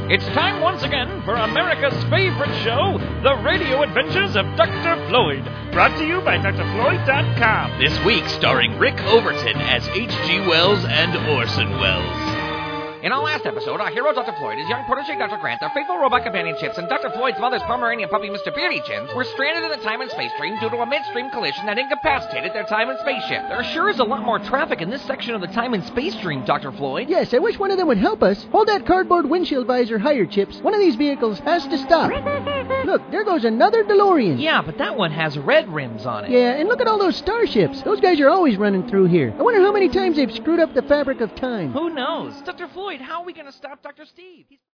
It's time once again for America's favorite show, The Radio Adventures of Dr. Floyd. Brought to you by drfloyd.com. This week starring Rick Overton as H.G. Wells and Orson Welles. In our last episode, our hero Dr. Floyd, his young protege Dr. Grant, their faithful robot companion Chips, and Dr. Floyd's mother's Pomeranian puppy Mr. Beardy Chins were stranded in the time and space stream due to a midstream collision that incapacitated their time and spaceship. There sure is a lot more traffic in this section of the time and space stream, Dr. Floyd. Yes, I wish one of them would help us. Hold that cardboard windshield visor higher, Chips. One of these vehicles has to stop. Look, there goes another DeLorean. Yeah, but that one has red rims on it. Yeah, and look at all those starships. Those guys are always running through here. I wonder how many times they've screwed up the fabric of time. Who knows? Dr. Floyd, how are we going to stop Dr. Steve?